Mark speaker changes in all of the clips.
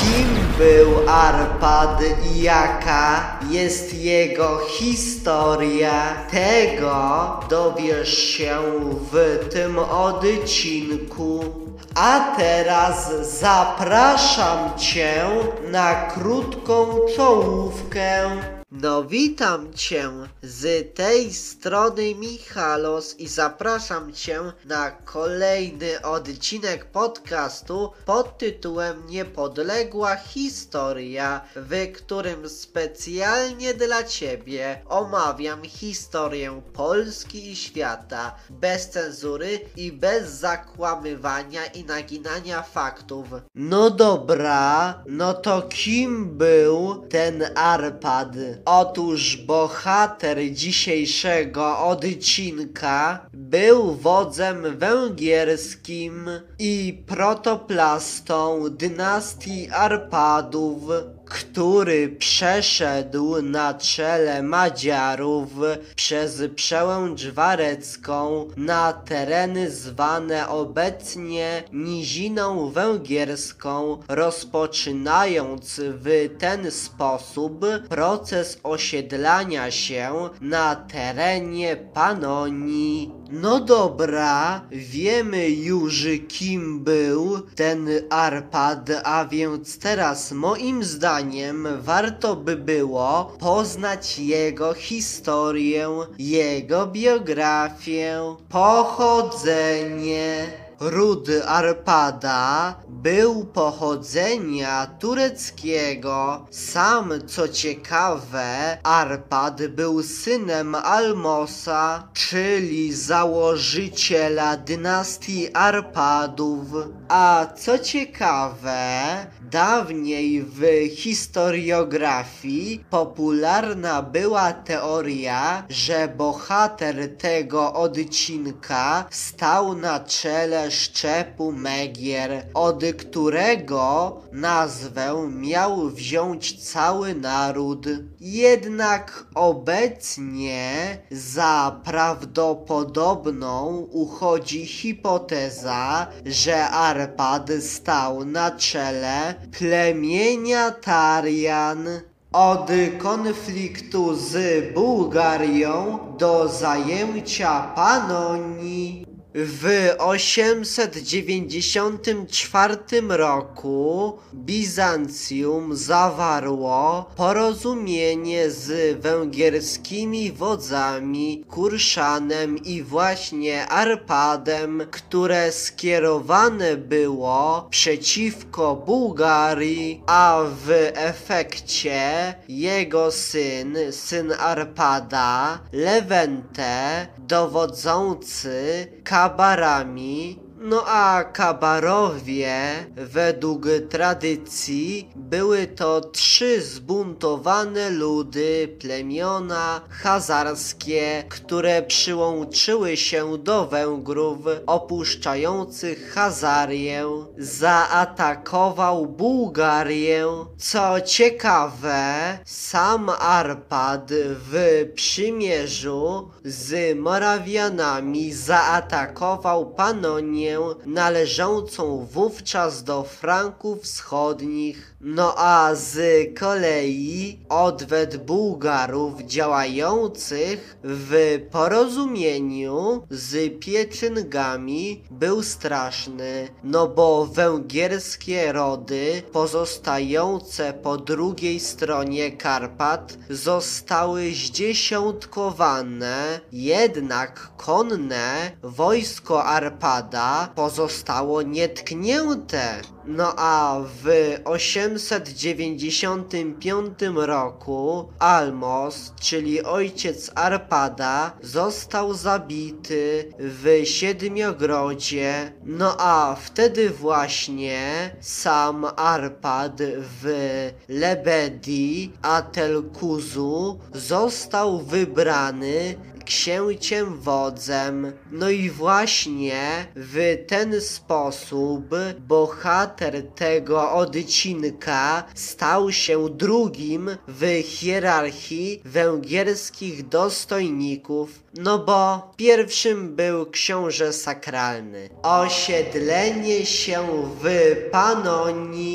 Speaker 1: Kim był Arpad i jaka jest jego historia? Tego dowiesz się w tym odcinku. A teraz zapraszam Cię na krótką czołówkę. No witam Cię z tej strony Michalos i zapraszam Cię na kolejny odcinek podcastu pod tytułem Niepodległa Historia, w którym specjalnie dla Ciebie omawiam historię Polski i świata bez cenzury i bez zakłamywania i naginania faktów. No dobra, no to kim był ten Arpad? Otóż bohater dzisiejszego odcinka był wodzem węgierskim i protoplastą dynastii Arpadów, który przeszedł na czele Madziarów przez Przełęcz Warecką na tereny zwane obecnie Niziną Węgierską, rozpoczynając w ten sposób proces osiedlania się na terenie Panonii. No dobra, wiemy już kim był ten Arpad, a więc teraz moim zdaniem warto by było poznać jego historię, jego biografię, pochodzenie. Ród Arpada był pochodzenia tureckiego. Sam, co ciekawe, Arpad był synem Almosa, czyli założyciela dynastii Arpadów. A co ciekawe, dawniej w historiografii popularna była teoria, że bohater tego odcinka stał na czele szczepu Megier, od którego nazwę miał wziąć cały naród. Jednak obecnie za prawdopodobną uchodzi hipoteza, że Arpad stał na czele plemienia Tarian. Od konfliktu z Bułgarią do zajęcia Panonii. W 894 roku Bizancjum zawarło porozumienie z węgierskimi wodzami Kurszanem i właśnie Arpadem, które skierowane było przeciwko Bułgarii, a w efekcie jego syn Arpada, Lewente, dowodzący Kabarami. No a Kabarowie według tradycji były to 3 zbuntowane ludy, plemiona chazarskie, które przyłączyły się do Węgrów opuszczających Chazarię. Zaatakował Bułgarię. Co ciekawe, sam Arpad w przymierzu z Morawianami zaatakował Panonię, należącą wówczas do Franków Wschodnich. No a z kolei odwet Bułgarów działających w porozumieniu z Pieczyngami był straszny, no bo węgierskie rody pozostające po drugiej stronie Karpat zostały zdziesiątkowane, jednak konne wojsko Arpada pozostało nietknięte. No a w 895 roku Almos, czyli ojciec Arpada, został zabity w Siedmiogrodzie. No a wtedy właśnie sam Arpad w Lebedi Atelkuzu został wybrany księciem wodzem. No i właśnie w ten sposób bohater tego odcinka stał się drugim w hierarchii węgierskich dostojników, no bo pierwszym był książę sakralny. Osiedlenie się w Panonii.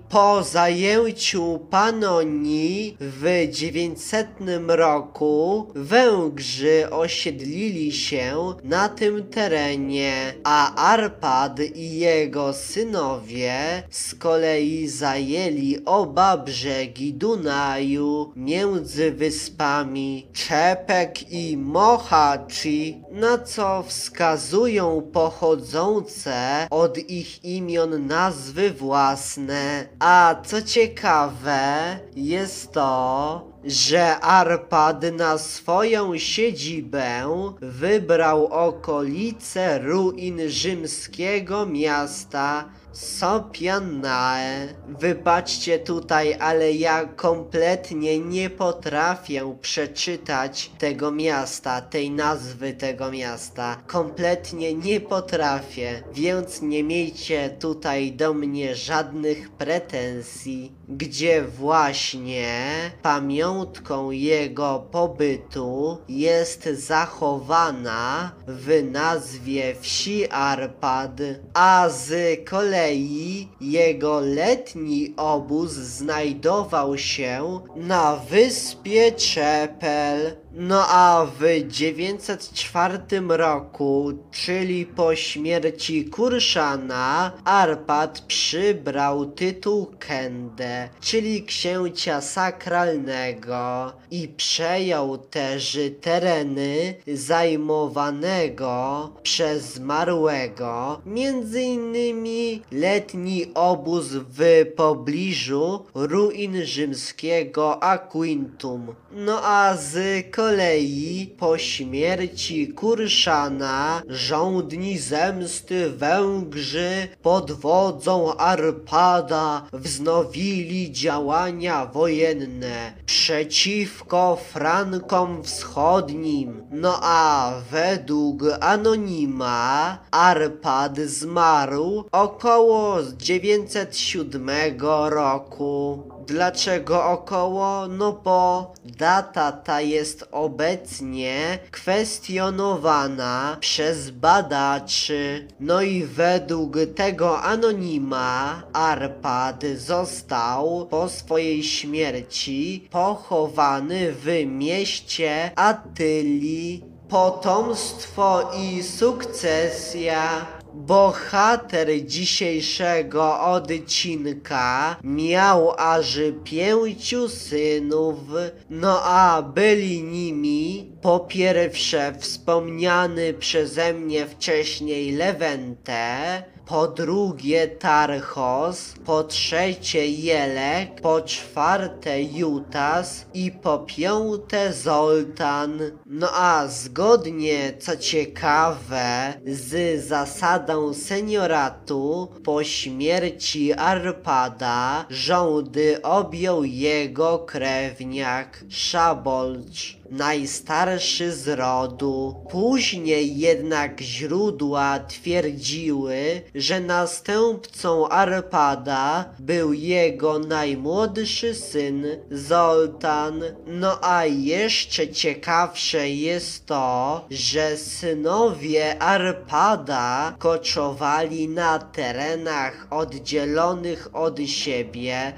Speaker 1: Po zajęciu Panonii w 900 roku Węgrzy osiedlili się na tym terenie, a Arpad i jego synowie z kolei zajęli oba brzegi Dunaju między wyspami Czepek i Mohaczy, na co wskazują pochodzące od ich imion nazwy własne. A co ciekawe jest to, że Arpad na swoją siedzibę wybrał okolice ruin rzymskiego miasta Sopianae. Wybaczcie tutaj, ale ja kompletnie nie potrafię przeczytać tego miasta, tej nazwy tego miasta. Kompletnie nie potrafię, więc nie miejcie tutaj do mnie żadnych pretensji, gdzie właśnie pamiątką jego pobytu jest zachowana w nazwie wsi Arpad, a z kolei jego letni obóz znajdował się na wyspie Czepel. No a w 904 roku, czyli po śmierci Kurszana, Arpad przybrał tytuł Kende, czyli księcia sakralnego, i przejął też tereny zajmowanego przez zmarłego, między innymi letni obóz w pobliżu ruin rzymskiego Aquintum. No a z kolei po śmierci Kurszana żądni zemsty Węgrzy pod wodzą Arpada wznowili działania wojenne przeciwko Frankom Wschodnim. No a według anonima Arpad zmarł około 907 roku. Dlaczego około? No bo data ta jest obecnie kwestionowana przez badaczy. No i według tego anonima Arpad został po swojej śmierci pochowany w mieście Attylii. Potomstwo i sukcesja. Bohater dzisiejszego odcinka miał aż 5 synów, no a byli nimi po pierwsze wspomniany przeze mnie wcześniej Lewente, po drugie Tarchos, po trzecie Jelek, po czwarte Jutas i po piąte Zoltan. No a zgodnie, co ciekawe, z zasadą senioratu, po śmierci Arpada rządy objął jego krewniak Szabolcz, najstarszy z rodu. Później jednak źródła twierdziły, że następcą Arpada był jego najmłodszy syn Zoltan. No a jeszcze ciekawsze jest to, że synowie Arpada koczowali na terenach oddzielonych od siebie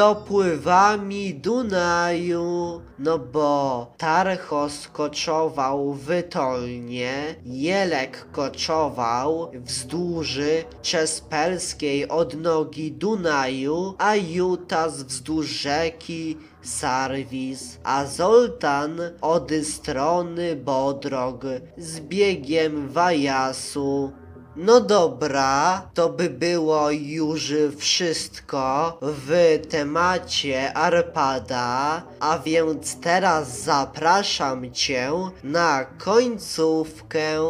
Speaker 1: dopływami Dunaju, no bo Tarchos koczował w Tolnie, Jelek koczował wzdłuż Czespelskiej odnogi Dunaju, a Jutas wzdłuż rzeki Sarwis, a Zoltan od strony Bodrog z biegiem Wajasu. No dobra, to by było już wszystko w temacie Arpada, a więc teraz zapraszam Cię na końcówkę.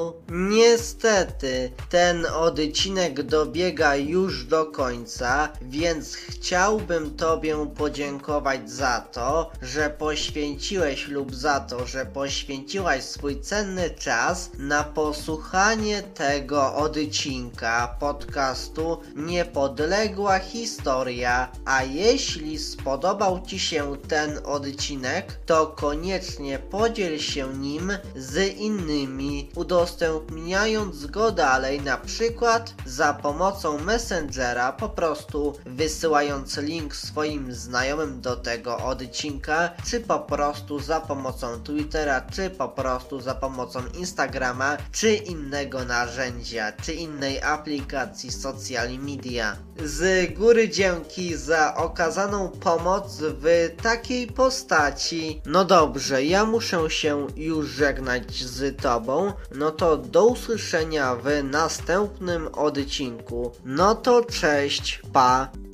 Speaker 1: Niestety, ten odcinek dobiega już do końca, więc chciałbym Tobie podziękować za to, że poświęciłeś lub za to, że poświęciłaś swój cenny czas na posłuchanie tego odcinka odcinka podcastu Niepodległa Historia, a jeśli spodobał Ci się ten odcinek, to koniecznie podziel się nim z innymi, udostępniając go dalej, na przykład za pomocą Messengera, po prostu wysyłając link swoim znajomym do tego odcinka, czy po prostu za pomocą Twittera, czy po prostu za pomocą Instagrama, czy innego narzędzia, czy innej aplikacji social media. Z góry dzięki za okazaną pomoc w takiej postaci. No dobrze, ja muszę się już żegnać z Tobą. No to do usłyszenia w następnym odcinku. No to cześć, pa!